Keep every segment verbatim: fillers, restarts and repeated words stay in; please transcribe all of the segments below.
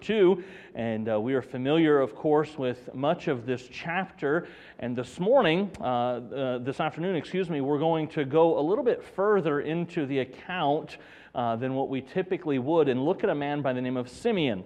two. And uh, we are familiar, of course, with much of this chapter. And this morning, uh, uh, this afternoon, excuse me, we're going to go a little bit further into the account uh, than what we typically would and look at a man by the name of Simeon.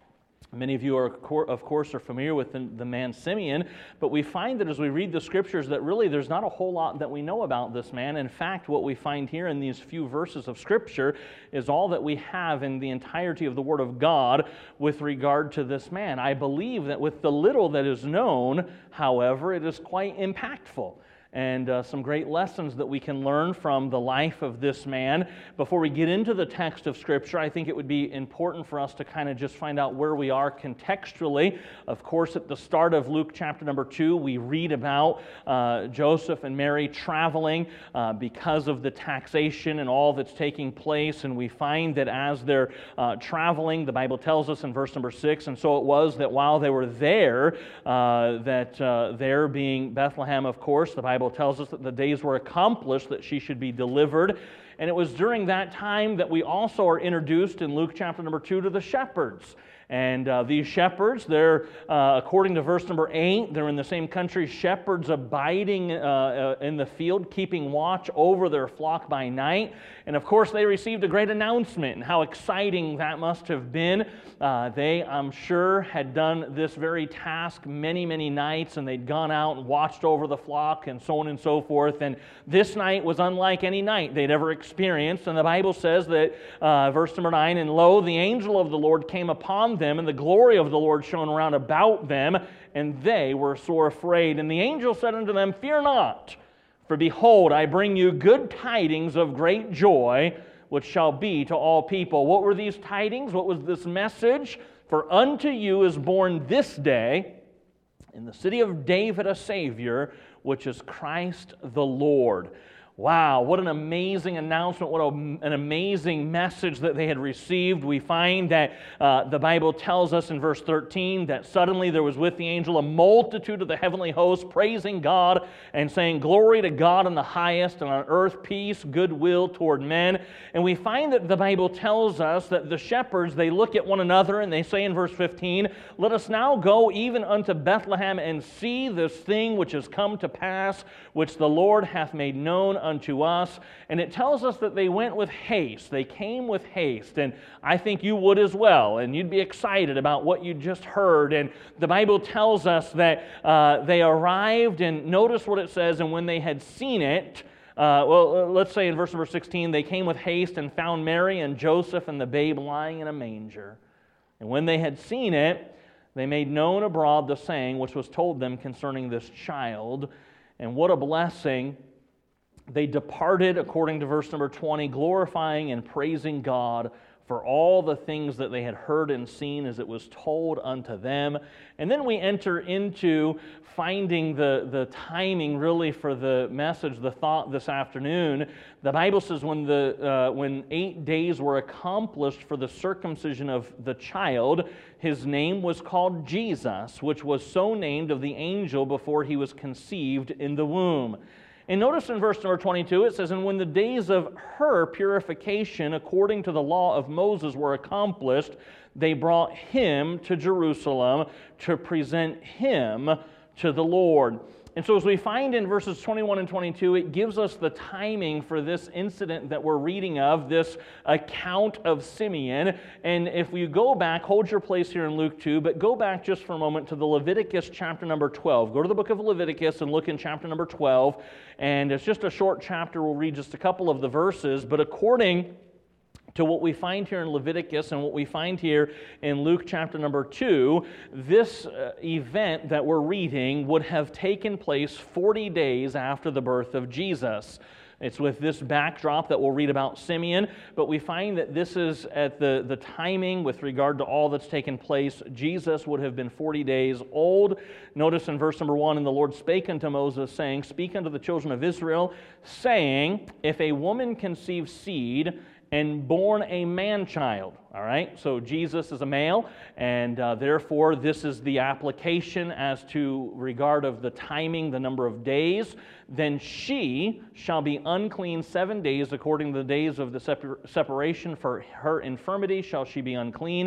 Many of you, are, of course, are familiar with the, the man Simeon, but we find that as we read the Scriptures that really there's not a whole lot that we know about this man. In fact, what we find here in these few verses of Scripture is all that we have in the entirety of the Word of God with regard to this man. I believe that with the little that is known, however, it is quite impactful. And uh, some great lessons that we can learn from the life of this man. Before we get into the text of Scripture, I think it would be important for us to kind of just find out where we are contextually. Of course, at the start of Luke chapter number two, we read about uh, Joseph and Mary traveling uh, because of the taxation and all that's taking place. And we find that as they're uh, traveling, the Bible tells us in verse number six, and so it was that while they were there, uh, that uh, there being Bethlehem, of course, the Bible Bible tells us that the days were accomplished that she should be delivered. And it was during that time that we also are introduced in Luke chapter number two to the shepherds. And uh, these shepherds, they're, uh, according to verse number eight, they're in the same country, shepherds abiding uh, uh, in the field, keeping watch over their flock by night. And of course, they received a great announcement, and how exciting that must have been. Uh, they, I'm sure, had done this very task many, many nights, and they'd gone out and watched over the flock and so on and so forth. And this night was unlike any night they'd ever experienced. And the Bible says that, uh, verse number nine, and lo, the angel of the Lord came upon them, and the glory of the Lord shone around about them, and they were sore afraid. And the angel said unto them, Fear not, for behold, I bring you good tidings of great joy, which shall be to all people. What were these tidings? What was this message? For unto you is born this day in the city of David a Savior, which is Christ the Lord. Wow, what an amazing announcement, what a, an amazing message that they had received. We find that uh, the Bible tells us in verse thirteen that suddenly there was with the angel a multitude of the heavenly host praising God and saying, Glory to God in the highest, and on earth peace, goodwill toward men. And we find that the Bible tells us that the shepherds, they look at one another and they say in verse fifteen, Let us now go even unto Bethlehem and see this thing which has come to pass, which the Lord hath made known unto us. And it tells us that they went with haste. They came with haste. And I think you would as well. And you'd be excited about what you just heard. And the Bible tells us that uh, they arrived, and notice what it says, and when they had seen it, uh, well, let's say in verse number sixteen, they came with haste and found Mary and Joseph and the babe lying in a manger. And when they had seen it, they made known abroad the saying which was told them concerning this child. And what a blessing. They departed, according to verse number twenty, glorifying and praising God for all the things that they had heard and seen as it was told unto them. And then we enter into finding the, the timing really for the message, the thought this afternoon. The Bible says when, the, uh, when eight days were accomplished for the circumcision of the child, his name was called Jesus, which was so named of the angel before he was conceived in the womb. And notice in verse number twenty-two, it says, And when the days of her purification according to the law of Moses were accomplished, they brought him to Jerusalem to present him to the Lord. And so as we find in verses twenty-one and twenty-two, it gives us the timing for this incident that we're reading of, this account of Simeon. And if you go back, hold your place here in Luke two, but go back just for a moment to the Leviticus chapter number twelve. Go to the book of Leviticus and look in chapter number twelve. And it's just a short chapter. We'll read just a couple of the verses. But according to what we find here in Leviticus and what we find here in Luke chapter number two, this uh, event that we're reading would have taken place forty days after the birth of Jesus. It's with this backdrop that we'll read about Simeon, but we find that this is at the, the timing with regard to all that's taken place. Jesus would have been forty days old. Notice in verse number one, And the Lord spake unto Moses, saying, Speak unto the children of Israel, saying, If a woman conceive seed, and born a man-child. All right, so Jesus is a male, and uh, therefore this is the application as to regard of the timing, the number of days. Then she shall be unclean seven days according to the days of the separ- separation. For her infirmity shall she be unclean.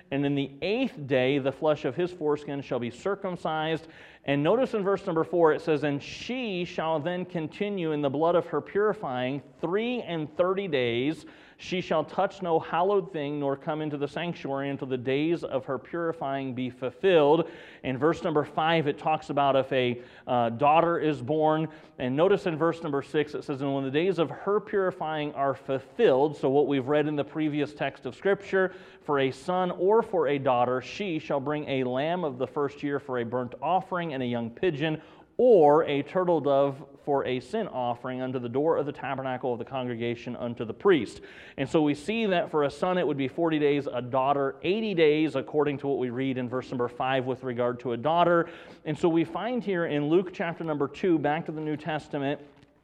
and in the eighth day the flesh of his foreskin shall be circumcised. And notice in verse number four it says, and she shall then continue in the blood of her purifying three and thirty days. She shall touch no hallowed thing, nor come into the sanctuary until the days of her purifying be fulfilled. In verse number five, it talks about if a uh, daughter is born. And notice in verse number six, it says, and when the days of her purifying are fulfilled, so what we've read in the previous text of Scripture, for a son or for a daughter, she shall bring a lamb of the first year for a burnt offering, and a young pigeon, or a turtle dove for a sin offering unto the door of the tabernacle of the congregation unto the priest. And so we see that for a son it would be forty days, a daughter eighty days, according to what we read in verse number five with regard to a daughter. And so we find here in Luke chapter number two, back to the New Testament,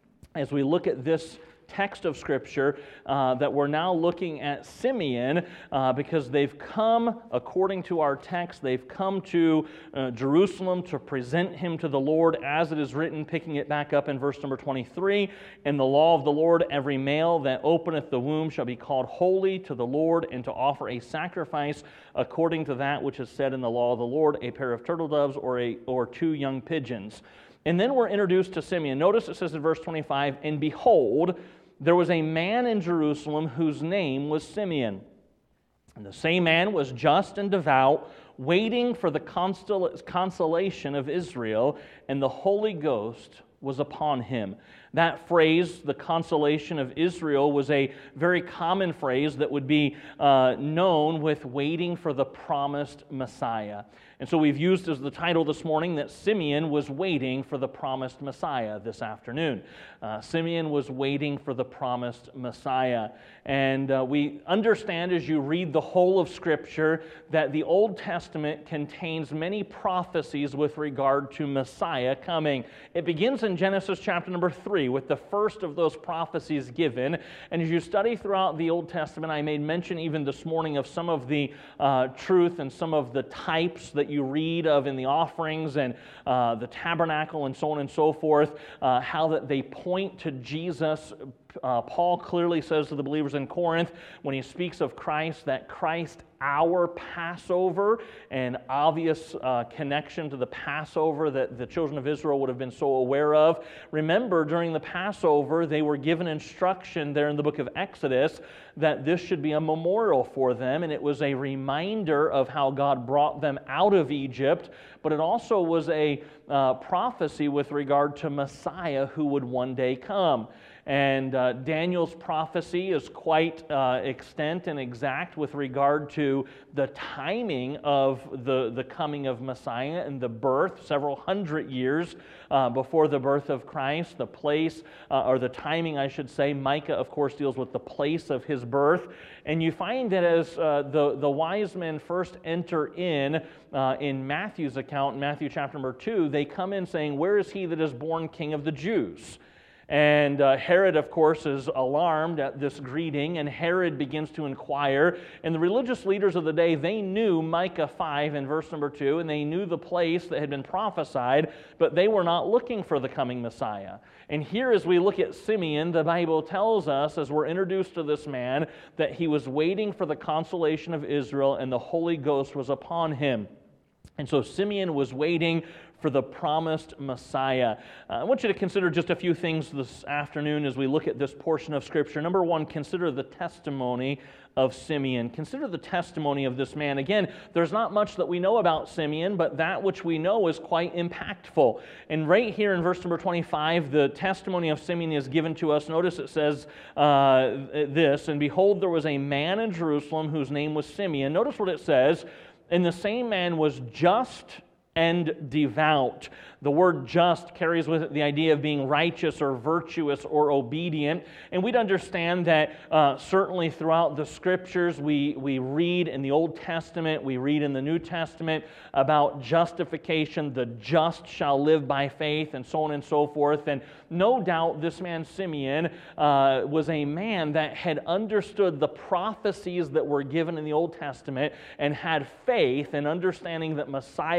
as we look at this text of Scripture, uh, that we're now looking at Simeon uh, because they've come, according to our text, they've come to uh, Jerusalem to present him to the Lord, as it is written, picking it back up in verse number twenty-three, in the law of the Lord, every male that openeth the womb shall be called holy to the Lord, and to offer a sacrifice according to that which is said in the law of the Lord, a pair of turtle doves or, a, or two young pigeons. And then we're introduced to Simeon. Notice it says in verse twenty-five, and behold, there was a man in Jerusalem whose name was Simeon. And the same man was just and devout, waiting for the consol- consolation of Israel, and the Holy Ghost was upon him. That phrase, the consolation of Israel, was a very common phrase that would be uh, known with waiting for the promised Messiah. And so we've used as the title this morning that Simeon was waiting for the promised Messiah this afternoon. Uh, Simeon was waiting for the promised Messiah. And uh, we understand as you read the whole of Scripture that the Old Testament contains many prophecies with regard to Messiah coming. It begins in Genesis chapter number three with the first of those prophecies given. And as you study throughout the Old Testament, I made mention even this morning of some of the uh, truth and some of the types that you read of in the offerings and uh, the tabernacle and so on and so forth, uh, how that they point to Jesus. Uh, Paul clearly says to the believers in Corinth, when he speaks of Christ, that Christ, our Passover, an obvious uh, connection to the Passover that the children of Israel would have been so aware of. Remember, during the Passover, they were given instruction there in the book of Exodus that this should be a memorial for them, and it was a reminder of how God brought them out of Egypt, but it also was a uh, prophecy with regard to Messiah who would one day come. And uh, Daniel's prophecy is quite uh, extent and exact with regard to the timing of the, the coming of Messiah and the birth, several hundred years uh, before the birth of Christ, the place, uh, or the timing, I should say. Micah, of course, deals with the place of his birth. And you find that as uh, the, the wise men first enter in, uh, in Matthew's account, in Matthew chapter number two, they come in saying, "Where is he that is born King of the Jews?" And uh, Herod, of course, is alarmed at this greeting, and Herod begins to inquire. And the religious leaders of the day, they knew Micah five in verse number two, and they knew the place that had been prophesied, but they were not looking for the coming Messiah. And here, as we look at Simeon, the Bible tells us, as we're introduced to this man, that he was waiting for the consolation of Israel, and the Holy Ghost was upon him. And so Simeon was waiting for the promised Messiah. Uh, I want you to consider just a few things this afternoon as we look at this portion of Scripture. Number one, consider the testimony of Simeon. Consider the testimony of this man. Again, there's not much that we know about Simeon, but that which we know is quite impactful. And right here in verse number twenty-five, the testimony of Simeon is given to us. Notice it says uh, this, "And behold, there was a man in Jerusalem whose name was Simeon." Notice what it says, "And the same man was just and devout." The word just carries with it the idea of being righteous or virtuous or obedient. And we'd understand that uh, certainly throughout the Scriptures, we, we read in the Old Testament, we read in the New Testament about justification, the just shall live by faith, and so on and so forth. And no doubt this man Simeon uh, was a man that had understood the prophecies that were given in the Old Testament and had faith in understanding that Messiah would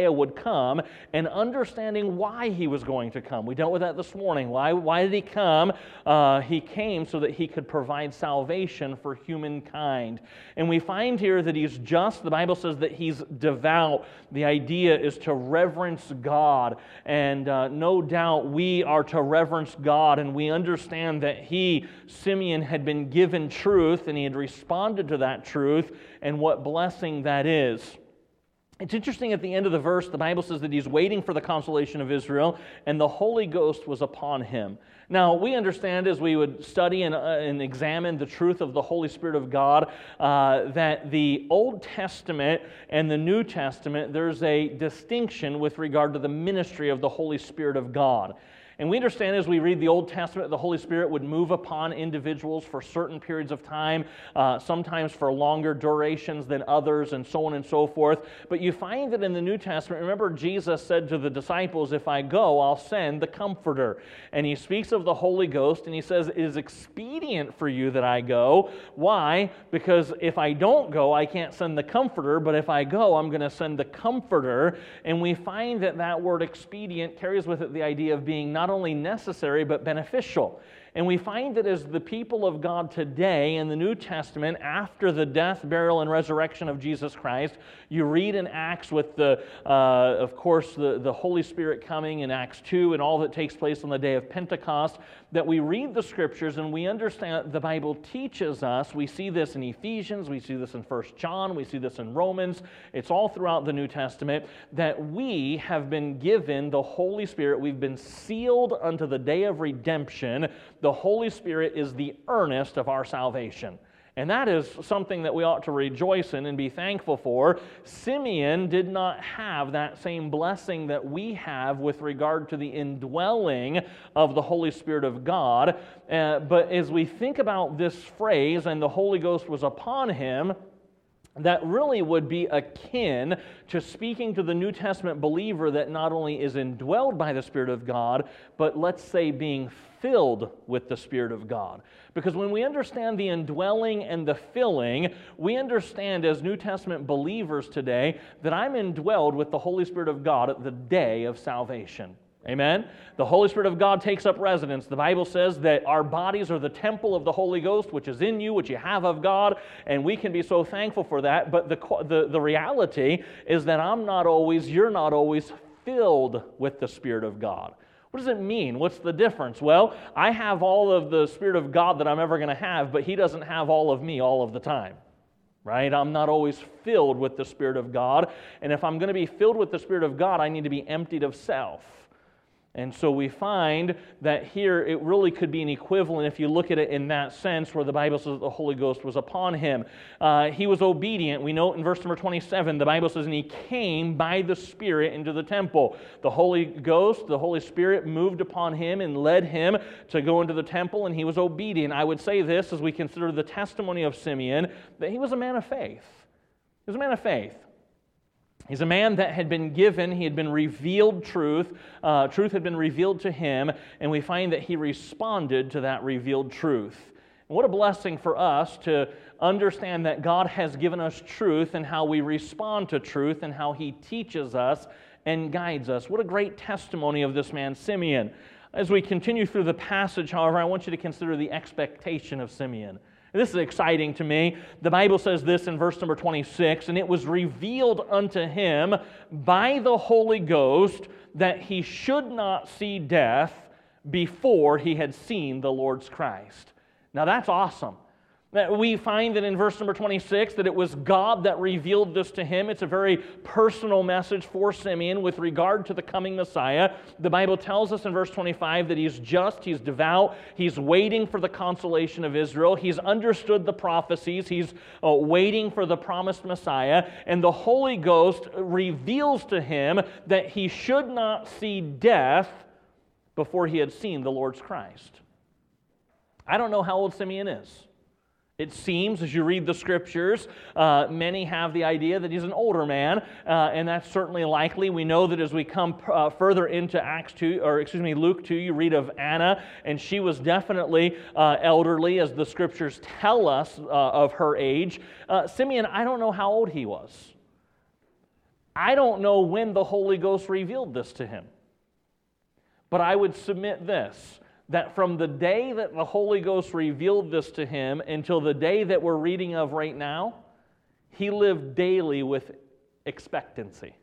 come and understanding why he was going to come. We dealt with that this morning. Why, why did he come? Uh, he came so that he could provide salvation for humankind. And we find here that he's just. The Bible says that he's devout. The idea is to reverence God. And uh, no doubt we are to reverence God, and we understand that he, Simeon, had been given truth, and he had responded to that truth, and what blessing that is. It's interesting, at the end of the verse, the Bible says that he's waiting for the consolation of Israel, and the Holy Ghost was upon him. Now, we understand as we would study and, uh, and examine the truth of the Holy Spirit of God, uh, that the Old Testament and the New Testament, there's a distinction with regard to the ministry of the Holy Spirit of God. And we understand as we read the Old Testament, the Holy Spirit would move upon individuals for certain periods of time, uh, sometimes for longer durations than others, and so on and so forth. But you find that in the New Testament, remember Jesus said to the disciples, if I go, I'll send the Comforter. And he speaks of the Holy Ghost, and he says, it is expedient for you that I go. Why? Because if I don't go, I can't send the Comforter, but if I go, I'm going to send the Comforter. And we find that that word expedient carries with it the idea of being not only necessary but beneficial. And we find that as the people of God today in the New Testament, after the death, burial, and resurrection of Jesus Christ, you read in Acts with the, uh, of course, the, the Holy Spirit coming in Acts two and all that takes place on the day of Pentecost, that we read the Scriptures and we understand the Bible teaches us. We see this in Ephesians, we see this in First John, we see this in Romans. It's all throughout the New Testament that we have been given the Holy Spirit. We've been sealed unto the day of redemption. The Holy Spirit is the earnest of our salvation. And that is something that we ought to rejoice in and be thankful for. Simeon did not have that same blessing that we have with regard to the indwelling of the Holy Spirit of God. Uh, but as we think about this phrase, and the Holy Ghost was upon him, that really would be akin to speaking to the New Testament believer that not only is indwelled by the Spirit of God, but let's say being filled with the Spirit of God. Because when we understand the indwelling and the filling, we understand as New Testament believers today that I'm indwelled with the Holy Spirit of God at the day of salvation. Amen? The Holy Spirit of God takes up residence. The Bible says that our bodies are the temple of the Holy Ghost, which is in you, which you have of God, and we can be so thankful for that. But the, the, the reality is that I'm not always, you're not always filled with the Spirit of God. What does it mean? What's the difference? Well, I have all of the Spirit of God that I'm ever going to have, but He doesn't have all of me all of the time. Right? I'm not always filled with the Spirit of God. And if I'm going to be filled with the Spirit of God, I need to be emptied of self. And so we find that here it really could be an equivalent if you look at it in that sense where the Bible says the Holy Ghost was upon him. Uh, he was obedient. We know in verse number twenty-seven, the Bible says, and he came by the Spirit into the temple. The Holy Ghost, the Holy Spirit moved upon him and led him to go into the temple, and he was obedient. I would say this as we consider the testimony of Simeon, that he was a man of faith. He was a man of faith. He's a man that had been given, he had been revealed truth, uh, truth had been revealed to him, and we find that he responded to that revealed truth. And what a blessing for us to understand that God has given us truth and how we respond to truth and how He teaches us and guides us. What a great testimony of this man, Simeon. As we continue through the passage, however, I want you to consider the expectation of Simeon. This is exciting to me. The Bible says this in verse number twenty-six, and it was revealed unto him by the Holy Ghost that he should not see death before he had seen the Lord's Christ. Now that's awesome. We find that in verse number twenty-six that it was God that revealed this to him. It's a very personal message for Simeon with regard to the coming Messiah. The Bible tells us in verse twenty-five that he's just, he's devout, he's waiting for the consolation of Israel. He's understood the prophecies. He's uh, waiting for the promised Messiah. And the Holy Ghost reveals to him that he should not see death before he had seen the Lord's Christ. I don't know how old Simeon is. It seems, as you read the Scriptures, uh, many have the idea that he's an older man, uh, and that's certainly likely. We know that as we come uh, further into Acts two, or excuse me, Luke two, you read of Anna, and she was definitely uh, elderly, as the Scriptures tell us uh, of her age. Uh, Simeon, I don't know how old he was. I don't know when the Holy Ghost revealed this to him. But I would submit this, that from the day that the Holy Ghost revealed this to him until the day that we're reading of right now, he lived daily with expectancy.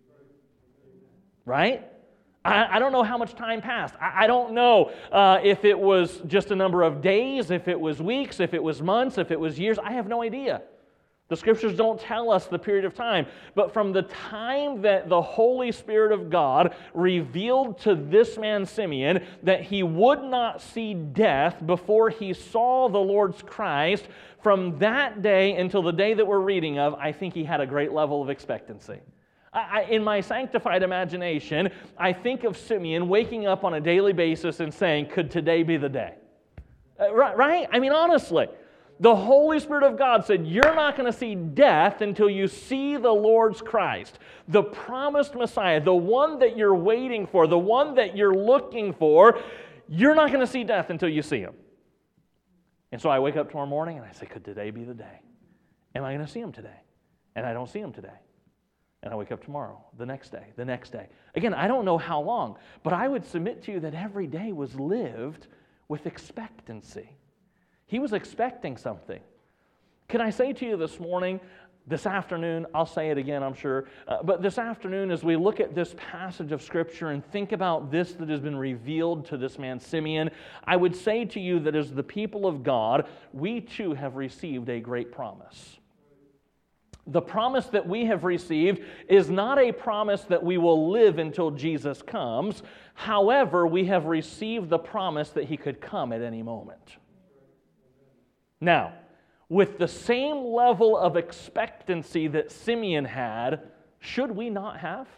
Right? I, I don't know how much time passed. I, I don't know uh, if it was just a number of days, if it was weeks, if it was months, if it was years. I have no idea. The Scriptures don't tell us the period of time. But from the time that the Holy Spirit of God revealed to this man Simeon that he would not see death before he saw the Lord's Christ, from that day until the day that we're reading of, I think he had a great level of expectancy. I, in my sanctified imagination, I think of Simeon waking up on a daily basis and saying, could today be the day? Uh, right, right? I mean, honestly. The Holy Spirit of God said, you're not going to see death until you see the Lord's Christ, the promised Messiah, the one that you're waiting for, the one that you're looking for. You're not going to see death until you see Him. And so I wake up tomorrow morning and I say, could today be the day? Am I going to see Him today? And I don't see Him today. And I wake up tomorrow, the next day, the next day. Again, I don't know how long, but I would submit to you that every day was lived with expectancy. He was expecting something. Can I say to you this morning, this afternoon, I'll say it again, I'm sure, uh, but this afternoon as we look at this passage of Scripture and think about this that has been revealed to this man Simeon, I would say to you that as the people of God, we too have received a great promise. The promise that we have received is not a promise that we will live until Jesus comes. However, we have received the promise that He could come at any moment. Now, with the same level of expectancy that Simeon had, should we not have?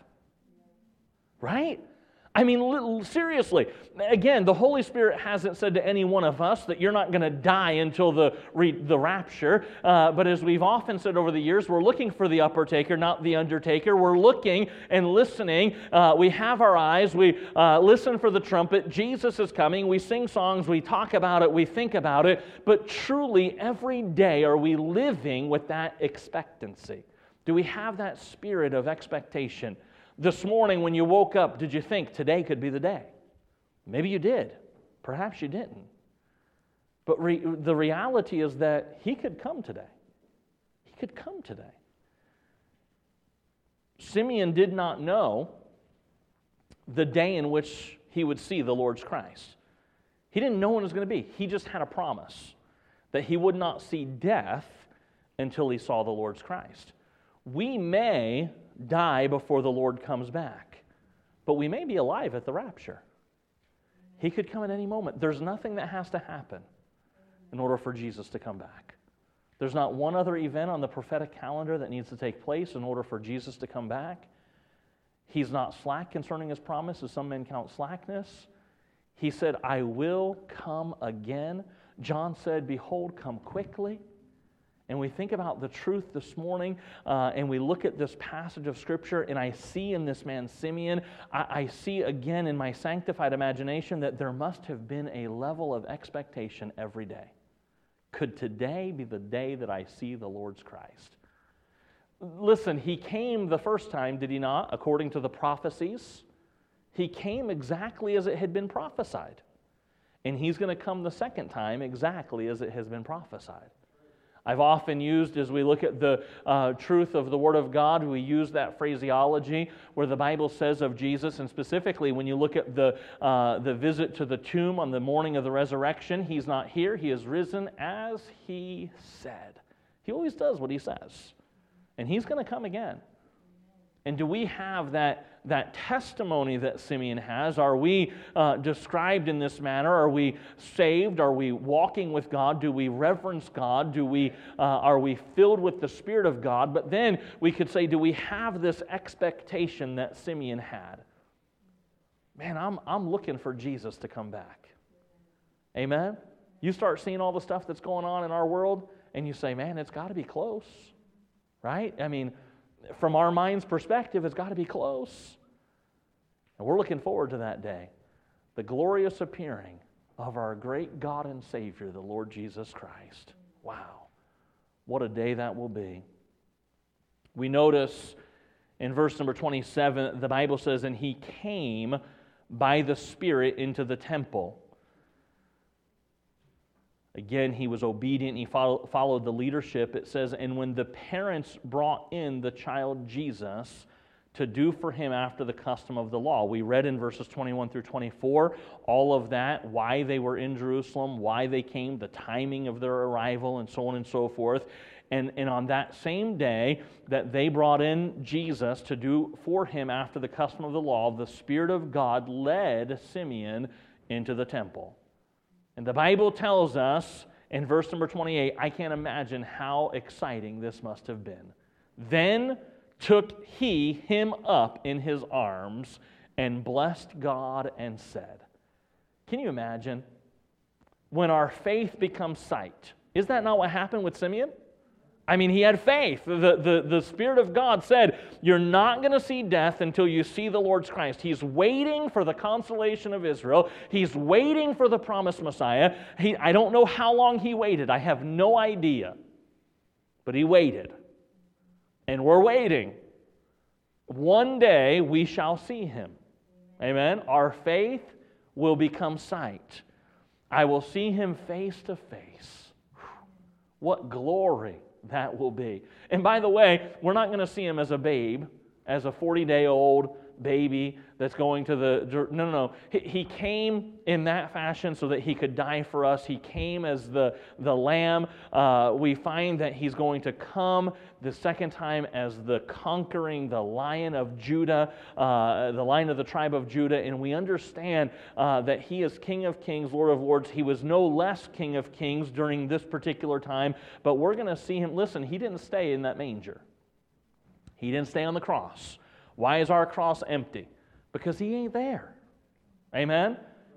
Right? I mean, seriously, again, the Holy Spirit hasn't said to any one of us that you're not going to die until the, the rapture, uh, but as we've often said over the years, we're looking for the upper taker, not the undertaker. We're looking and listening. Uh, we have our eyes. We uh, listen for the trumpet. Jesus is coming. We sing songs. We talk about it. We think about it. But truly, every day are we living with that expectancy? Do we have that spirit of expectation? This morning when you woke up, did you think today could be the day? Maybe you did. Perhaps you didn't. But re- the reality is that He could come today. He could come today. Simeon did not know the day in which he would see the Lord's Christ. He didn't know when it was going to be. He just had a promise that he would not see death until he saw the Lord's Christ. We may die before the Lord comes back, but we may be alive at the rapture. He could come at any moment. There's nothing that has to happen in order for Jesus to come back. There's not one other event on the prophetic calendar that needs to take place in order for Jesus to come back. He's not slack concerning His promise, as some men count slackness. He said, I will come again. John said, behold, come quickly. And we think about the truth this morning, uh, and we look at this passage of Scripture, and I see in this man Simeon, I, I see again in my sanctified imagination that there must have been a level of expectation every day. Could today be the day that I see the Lord's Christ? Listen, He came the first time, did He not, according to the prophecies? He came exactly as it had been prophesied. And He's going to come the second time exactly as it has been prophesied. I've often used, as we look at the uh, truth of the Word of God, we use that phraseology where the Bible says of Jesus, and specifically when you look at the, uh, the visit to the tomb on the morning of the resurrection, He's not here, He is risen as He said. He always does what He says. And He's going to come again. And do we have that, that testimony that Simeon has? Are we uh, described in this manner? Are we saved? Are we walking with God? Do we reverence God? Do we, uh, are we filled with the Spirit of God? But then we could say, do we have this expectation that Simeon had? Man, I'm, I'm looking for Jesus to come back. Amen? You start seeing all the stuff that's going on in our world, and you say, man, it's got to be close. Right? I mean, from our mind's perspective, it's got to be close. And we're looking forward to that day, the glorious appearing of our great God and Savior, the Lord Jesus Christ. Wow, what a day that will be. We notice In verse number twenty-seven, the Bible says, "And he came by the Spirit into the temple." Again, he was obedient. He follow, followed the leadership. It says, "And when the parents brought in the child Jesus to do for him after the custom of the law." We read in verses twenty-one through twenty-four all of that, why they were in Jerusalem, why they came, the timing of their arrival, and so on and so forth. And, and on that same day that they brought in Jesus to do for him after the custom of the law, the Spirit of God led Simeon into the temple. And the Bible tells us in verse number twenty-eight, I can't imagine how exciting this must have been. "Then took he him up in his arms and blessed God and said." Can you imagine? When our faith becomes sight. Is that not what happened with Simeon? I mean, he had faith. The, the, the Spirit of God said, you're not going to see death until you see the Lord's Christ. He's waiting for the consolation of Israel. He's waiting for the promised Messiah. He, I don't know how long he waited. I have no idea. But he waited. And we're waiting. One day we shall see him. Amen? Our faith will become sight. I will see him face to face. What glory that will be. And by the way, we're not going to see him as a babe, as a forty-day-old baby that's going to the... No, no, no. He, he came in that fashion so that he could die for us. He came as the, the lamb. Uh, we find that he's going to come the second time as the conquering, the Lion of Judah, uh, the Lion of the tribe of Judah, and we understand uh, that he is King of Kings, Lord of Lords. He was no less King of Kings during this particular time, but we're going to see him. Listen, he didn't stay in that manger. He didn't stay on the cross. Why is our cross empty? Because he ain't there. Amen?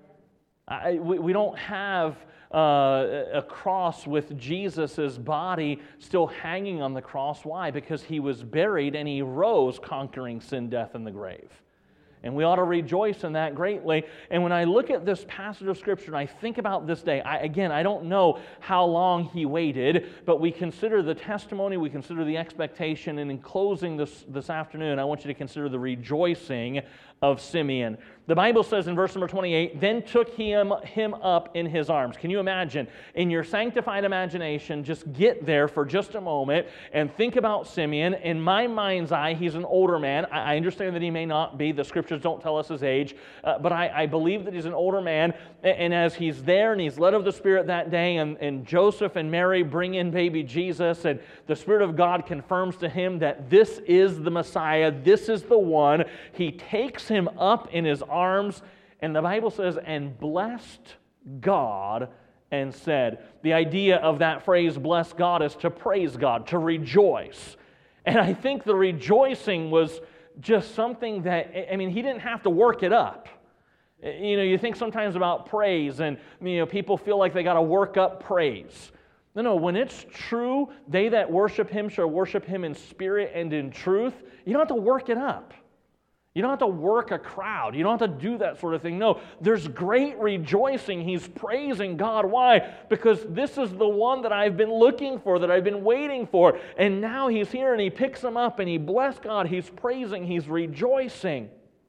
I, we, we don't have uh, a cross with Jesus' body still hanging on the cross. Why? Because he was buried and he rose conquering sin, death, and the grave. And we ought to rejoice in that greatly. And when I look at this passage of Scripture and I think about this day, I, again, I don't know how long he waited, but we consider the testimony, we consider the expectation, and in closing this, this afternoon, I want you to consider the rejoicing of Simeon. The Bible says in verse number twenty-eight, "Then took him, him up in his arms." Can you imagine? In your sanctified imagination, just get there for just a moment and think about Simeon. In my mind's eye, he's an older man. I, I understand that he may not be. The Scriptures don't tell us his age, uh, but I, I believe that he's an older man. And, and as he's there and he's led of the Spirit that day, and, and Joseph and Mary bring in baby Jesus, and the Spirit of God confirms to him that this is the Messiah, this is the one. He takes him up in his arms, and the Bible says, and blessed God and said. The idea of that phrase, bless God, is to praise God, to rejoice. And I think the rejoicing was just something that, I mean, he didn't have to work it up. You know, you think sometimes about praise, and, you know, people feel like they got to work up praise. No, no, when it's true, they that worship him shall worship him in spirit and in truth. You don't have to work it up. You don't have to work a crowd. You don't have to do that sort of thing. No, there's great rejoicing. He's praising God. Why? Because this is the one that I've been looking for, that I've been waiting for. And now he's here, and he picks him up, and he bless God. He's praising. He's rejoicing.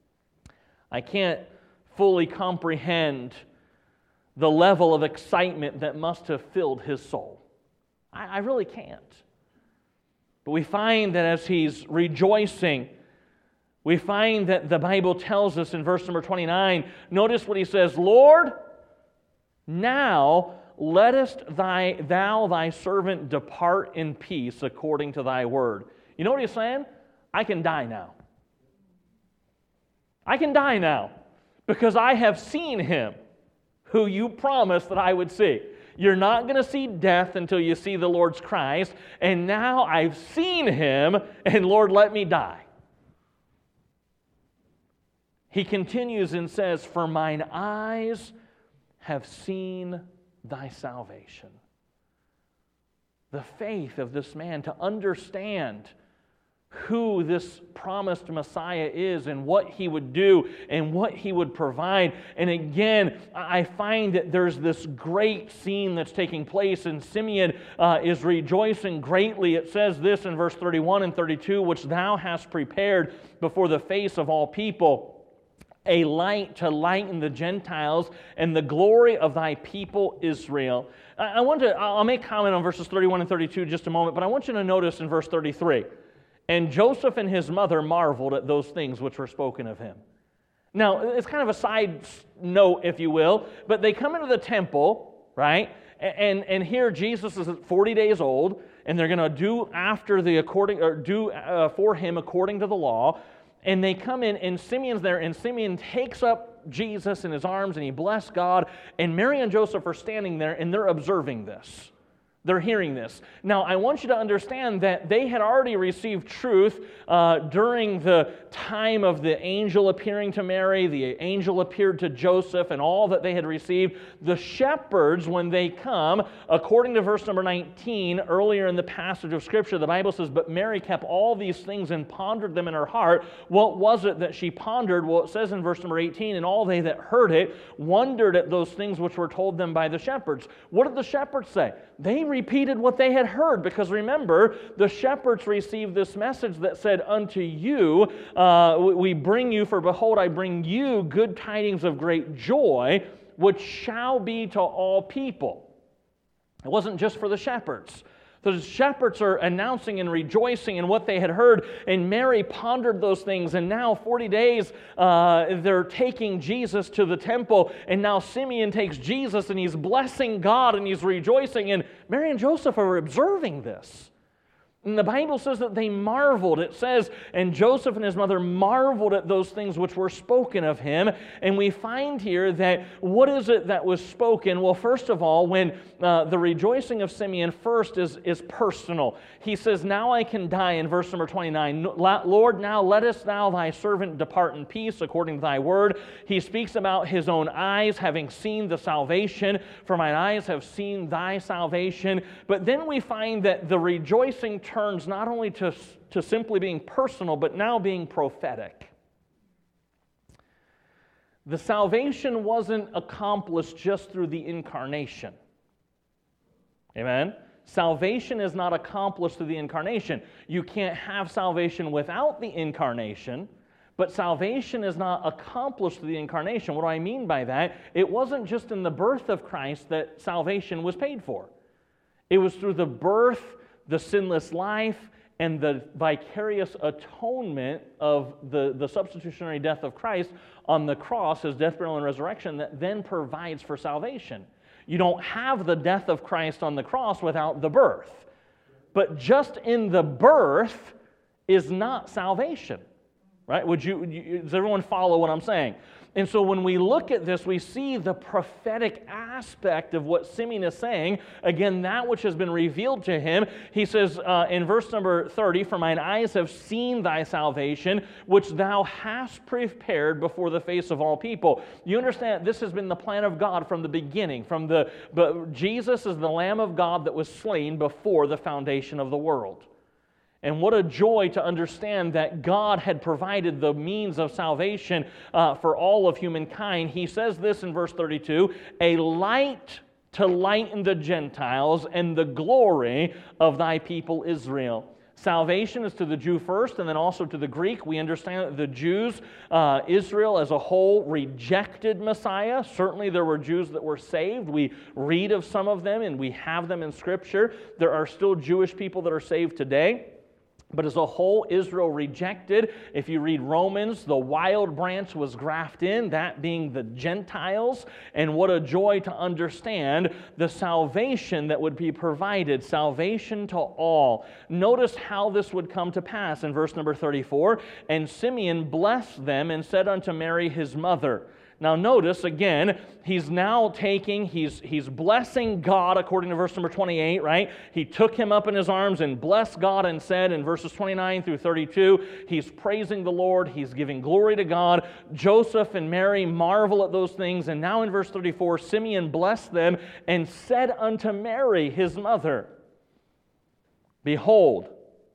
I can't fully comprehend the level of excitement that must have filled his soul. I, I really can't. But we find that as he's rejoicing, we find that the Bible tells us in verse number twenty-nine, notice what he says, "Lord, now lettest thy, thou thy servant depart in peace according to thy word." You know what he's saying? I can die now. I can die now because I have seen him who you promised that I would see. You're not going to see death until you see the Lord's Christ, and now I've seen him, and Lord, let me die. He continues and says, "For mine eyes have seen thy salvation." The faith of this man to understand who this promised Messiah is and what he would do and what he would provide. And again, I find that there's this great scene that's taking place, and Simeon uh, is rejoicing greatly. It says this in verse thirty-one and thirty-two, which thou hast prepared before the face of all people, a light to lighten the Gentiles and the glory of thy people Israel. I want to, I'll make comment on verses thirty-one and thirty-two in just a moment, but I want you to notice in verse thirty-three, and Joseph and his mother marveled at those things which were spoken of him. Now, it's kind of a side note, if you will, but they come into the temple, right? And, and here Jesus is forty days old, and they're going to do after the according, or do uh, for him according to the law. And they come in, and Simeon's there, and Simeon takes up Jesus in his arms, and he blessed God. And Mary and Joseph are standing there, and they're observing this. They're hearing this. Now, I want you to understand that they had already received truth uh, during the time of the angel appearing to Mary. The angel appeared to Joseph and all that they had received. The shepherds, when they come, according to verse number nineteen, earlier in the passage of Scripture, the Bible says, but Mary kept all these things and pondered them in her heart. What was it that she pondered? Well, it says in verse number eighteen, and all they that heard it wondered at those things which were told them by the shepherds. What did the shepherds say? They repeated what they had heard, because remember, the shepherds received this message that said, unto you uh, we bring you, for behold, I bring you good tidings of great joy, which shall be to all people. It wasn't just for the shepherds. The shepherds are announcing and rejoicing in what they had heard, and Mary pondered those things, and now forty days uh, they're taking Jesus to the temple, and now Simeon takes Jesus, and he's blessing God, and he's rejoicing, and Mary and Joseph are observing this. And the Bible says that they marveled. It says, and Joseph and his mother marveled at those things which were spoken of him. And we find here that what is it that was spoken? Well, first of all, when uh, the rejoicing of Simeon first is, is personal. He says, now I can die, in verse number twenty-nine. Lord, now lettest thou thy servant depart in peace according to thy word. He speaks about his own eyes having seen the salvation. For mine eyes have seen thy salvation. But then we find that the rejoicing turns not only to, to simply being personal, but now being prophetic. The salvation wasn't accomplished just through the incarnation. Amen? Salvation is not accomplished through the incarnation. You can't have salvation without the incarnation, but salvation is not accomplished through the incarnation. What do I mean by that? It wasn't just in the birth of Christ that salvation was paid for. It was through the birth, the sinless life, and the vicarious atonement of the, the substitutionary death of Christ on the cross, his death, burial, and resurrection, that then provides for salvation. You don't have the death of Christ on the cross without the birth. But just in the birth is not salvation. Right? Would you, you, does everyone follow what I'm saying? And so when we look at this, we see the prophetic aspect of what Simeon is saying. Again, that which has been revealed to him. He says uh, in verse number thirty, for mine eyes have seen thy salvation, which thou hast prepared before the face of all people. You understand, this has been the plan of God from the beginning. From the but Jesus is the Lamb of God that was slain before the foundation of the world. And what a joy to understand that God had provided the means of salvation uh, for all of humankind. He says this in verse thirty-two, a light to lighten the Gentiles and the glory of thy people Israel. Salvation is to the Jew first and then also to the Greek. We understand that the Jews, uh, Israel as a whole, rejected Messiah. Certainly there were Jews that were saved. We read of some of them and we have them in Scripture. There are still Jewish people that are saved today. But as a whole, Israel rejected. If you read Romans, the wild branch was grafted in, that being the Gentiles. And what a joy to understand the salvation that would be provided, salvation to all. Notice how this would come to pass in verse number thirty-four. And Simeon blessed them and said unto Mary his mother. Now notice, again, he's now taking, he's, he's blessing God according to verse number twenty-eight, right? He took him up in his arms and blessed God and said in verses twenty-nine through thirty-two, he's praising the Lord, he's giving glory to God. Joseph and Mary marvel at those things. And now in verse thirty-four, Simeon blessed them and said unto Mary, his mother, behold,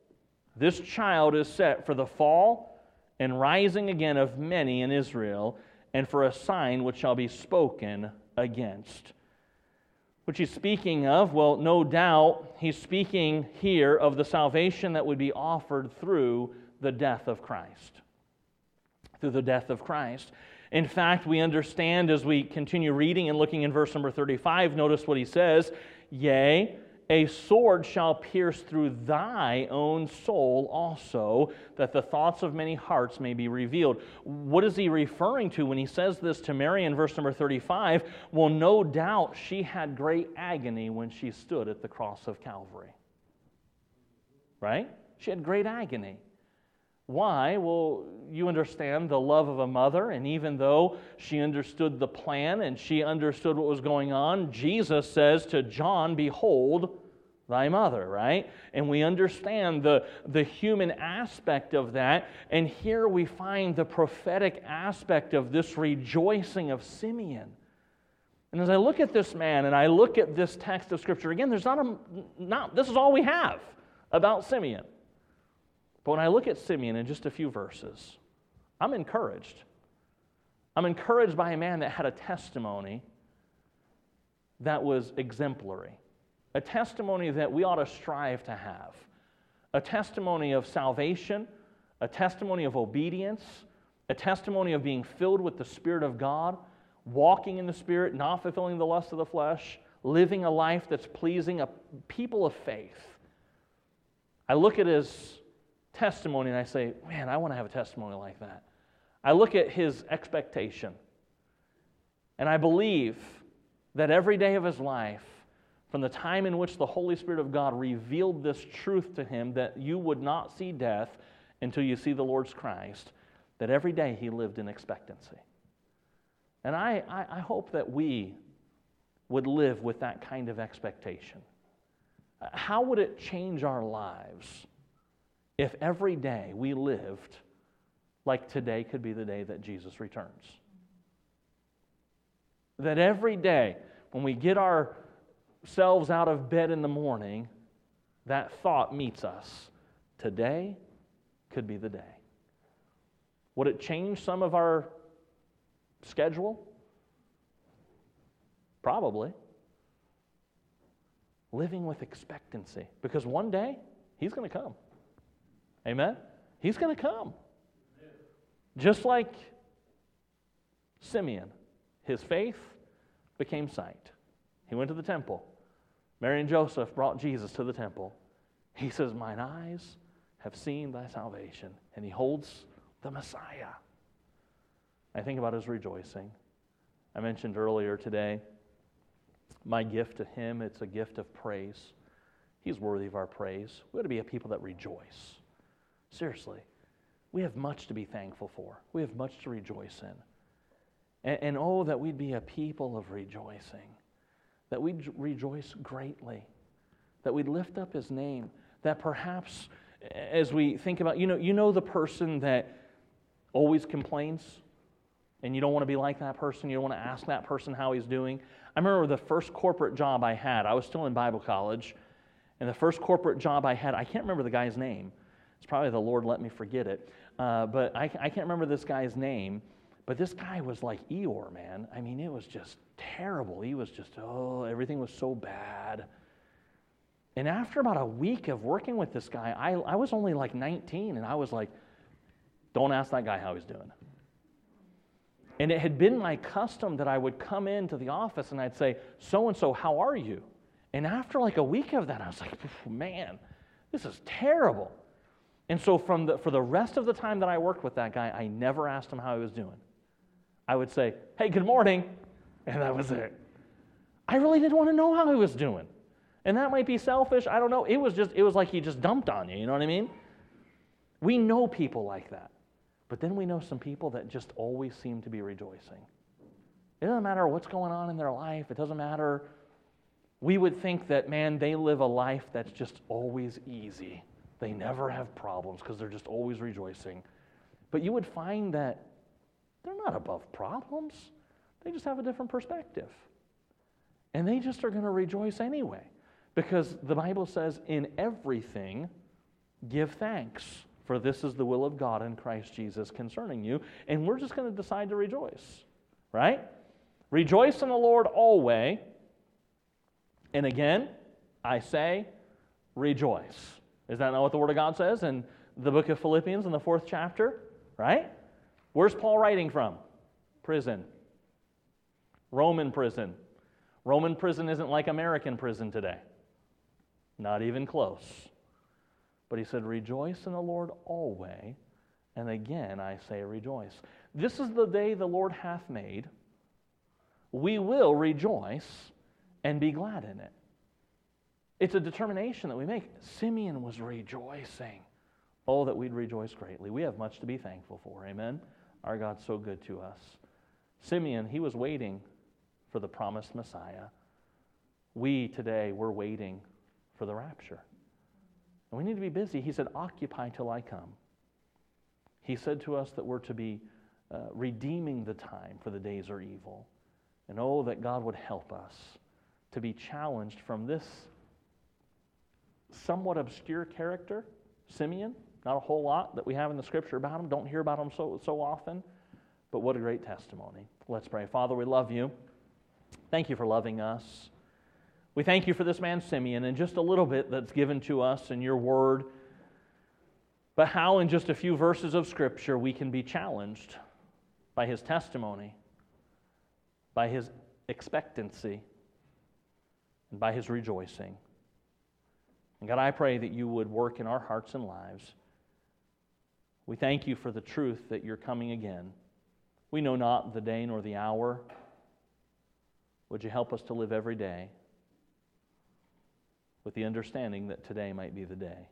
This child is set for the fall and rising again of many in Israel, and for a sign which shall be spoken against. Which he's speaking of? Well, no doubt he's speaking here of the salvation that would be offered through the death of Christ. Through the death of Christ. In fact, we understand as we continue reading and looking in verse number thirty-five, notice what he says, "Yea, a sword shall pierce through thy own soul also, that the thoughts of many hearts may be revealed." What is he referring to when he says this to Mary in verse number thirty-five? Well, no doubt she had great agony when she stood at the cross of Calvary. Right? She had great agony. Why? Well, you understand the love of a mother, and even though she understood the plan and she understood what was going on, Jesus says to John, "Behold thy mother," right? And we understand the, the human aspect of that, and here we find the prophetic aspect of this rejoicing of Simeon. And as I look at this man and I look at this text of Scripture, again, there's not a, not, this is all we have about Simeon. But when I look at Simeon in just a few verses, I'm encouraged. I'm encouraged by a man that had a testimony that was exemplary, a testimony that we ought to strive to have, a testimony of salvation, a testimony of obedience, a testimony of being filled with the Spirit of God, walking in the Spirit, not fulfilling the lust of the flesh, living a life that's pleasing, a people of faith. I look at his testimony and I say, man, I want to have a testimony like that. I look at his expectation, and I believe that every day of his life, from the time in which the Holy Spirit of God revealed this truth to him, that you would not see death until you see the Lord's Christ, that every day he lived in expectancy. And I, I, I hope that we would live with that kind of expectation. How would it change our lives if every day we lived like today could be the day that Jesus returns? That every day when we get ourselves out of bed in the morning, that thought meets us. Today could be the day. Would it change some of our schedule? Probably. Living with expectancy. Because one day, he's going to come. Amen? He's going to come. Just like Simeon, his faith became sight. He went to the temple. Mary and Joseph brought Jesus to the temple. He says, "Mine eyes have seen thy salvation." And he holds the Messiah. I think about his rejoicing. I mentioned earlier today, my gift to him, it's a gift of praise. He's worthy of our praise. We ought to be a people that rejoice. Seriously. We have much to be thankful for. We have much to rejoice in. And, and oh, that we'd be a people of rejoicing. That we'd rejoice greatly. That we'd lift up his name. That perhaps as we think about, you know, you know the person that always complains, and you don't want to be like that person. You don't want to ask that person how he's doing. I remember the first corporate job I had. I was still in Bible college, and the first corporate job I had, I can't remember the guy's name. It's probably the Lord let me forget it. Uh, but I, I can't remember this guy's name. But this guy was like Eeyore, man. I mean, it was just terrible. He was just, oh, everything was so bad. And after about a week of working with this guy, I, I was only like nineteen, and I was like, don't ask that guy how he's doing. And it had been my custom that I would come into the office and I'd say, so-and-so, how are you? And after like a week of that, I was like, man, this is terrible. And so from the, for the rest of the time that I worked with that guy, I never asked him how he was doing. I would say, hey, good morning, and that was it. I really didn't want to know how he was doing. And that might be selfish, I don't know. It was just, it was like he just dumped on you, you know what I mean? We know people like that. But then we know some people that just always seem to be rejoicing. It doesn't matter what's going on in their life. It doesn't matter. We would think that, man, they live a life that's just always easy. They never have problems because they're just always rejoicing. But you would find that they're not above problems. They just have a different perspective. And they just are going to rejoice anyway. Because the Bible says, in everything, Give thanks, for this is the will of God in Christ Jesus concerning you. And we're just going to decide to rejoice, right? Rejoice in the Lord always. And again, I say, rejoice. Is that not what the Word of God says in the book of Philippians in the fourth chapter? Right? Where's Paul writing from? Prison. Roman prison. Roman prison isn't like American prison today. Not even close. But he said, rejoice in the Lord always. And again, I say rejoice. This is the day the Lord hath made. We will rejoice and be glad in it. It's a determination that we make. Simeon was rejoicing. Oh, that we'd rejoice greatly. We have much to be thankful for. Amen? Our God's so good to us. Simeon, he was waiting for the promised Messiah. We today, we're waiting for the rapture. And we need to be busy. He said, occupy till I come. He said to us that we're to be uh, redeeming the time, for the days are evil. And oh, that God would help us to be challenged from this somewhat obscure character, Simeon. Not a whole lot that we have in the Scripture about him. Don't hear about him so, so often. But what a great testimony. Let's pray. Father, we love you. Thank you for loving us. We thank you for this man Simeon and just a little bit that's given to us in your word. But how in just a few verses of Scripture we can be challenged by his testimony, by his expectancy, and by his rejoicing. And God, I pray that you would work in our hearts and lives. We thank you for the truth that you're coming again. We know not the day nor the hour. Would you help us to live every day with the understanding that today might be the day?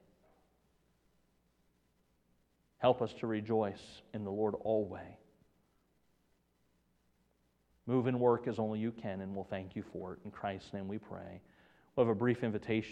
Help us to rejoice in the Lord always. Move and work as only you can, and we'll thank you for it. In Christ's name we pray. We'll have a brief invitation.